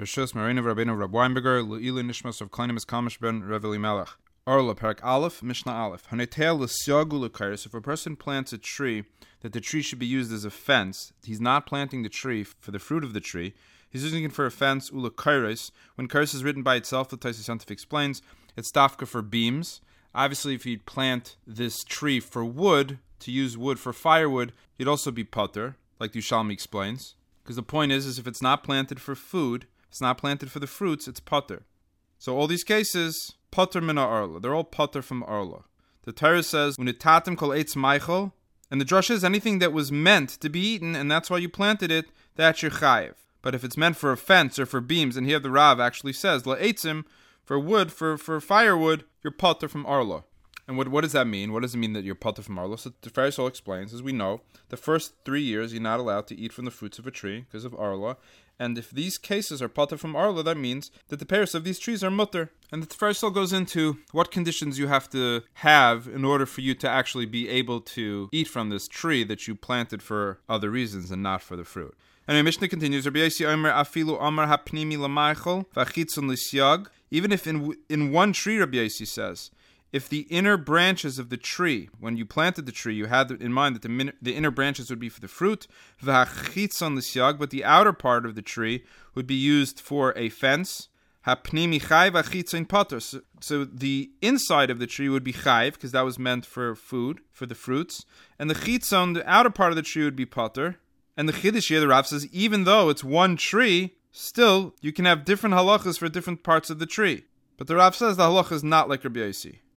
Pershus Marina Rabbeinu Rab Weinberger Lu'ilu Nishmas of Kleinimus Kamish ben Rev Elimelech. Orla Parak Aleph Mishnah Aleph. Hanetel l'syagu l'kairos. If a person plants a tree, that the tree should be used as a fence. He's not planting the tree for the fruit of the tree. He's using it for a fence. Ula kairos. When kairos is written by itself, the Taisei Scientific explains, it's dafka for beams. Obviously, if you'd plant this tree for wood, to use wood for firewood, you'd also be putter, like the Yerushalmi explains. Because the point is if it's not planted for food, it's not planted for the fruits, it's putter. So all these cases, putter mina arla. They're all putter from arla. The Torah says, unitatim kol eitz meichel, and the drush is anything that was meant to be eaten, and that's why you planted it, that's your chayiv. But if it's meant for a fence or for beams, and here the Rav actually says, la'etzim, for wood, for firewood, you're putter from arla. And what does that mean? What does it mean that you're putter from arla? So the Pharisee explains, as we know, the first 3 years you're not allowed to eat from the fruits of a tree because of arla. And if these cases are putter from arla, that means that the parents of these trees are mutter. And the Pharisee goes into what conditions you have to have in order for you to actually be able to eat from this tree that you planted for other reasons and not for the fruit. And Mishnah continues, Rabbi Yossi Omer afilu Omer hapnimi l'maychel v'achitzon l'syag. Even if in one tree, Rabbi Yossi says, if the inner branches of the tree, when you planted the tree, you had in mind that the inner branches would be for the fruit, v'hachitzon l'syag, but the outer part of the tree would be used for a fence, hapnimi chayv v'achitzon pater. So the inside of the tree would be chayv, because that was meant for food, for the fruits, and the chitzon, the outer part of the tree, would be pater. And the Chiddush here, the Rav says, even though it's one tree, still, you can have different halachas for different parts of the tree. But the Rav says the halacha is not like Rabbi Yossi.